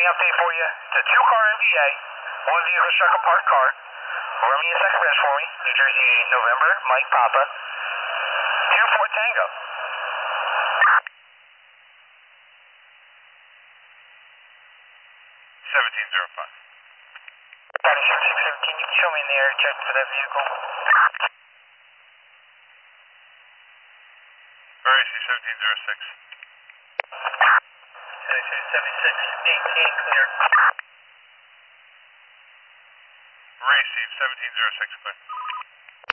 update for you. It's a two-car MVA, one vehicle struck a parked car. Romeo Express for me, New Jersey, November, Mike Papa. 2-4 Tango. 1705. Body 617, you can show me in the air check for that vehicle. RAC 1706. RAC 7618, clear. RAC 1706, clear.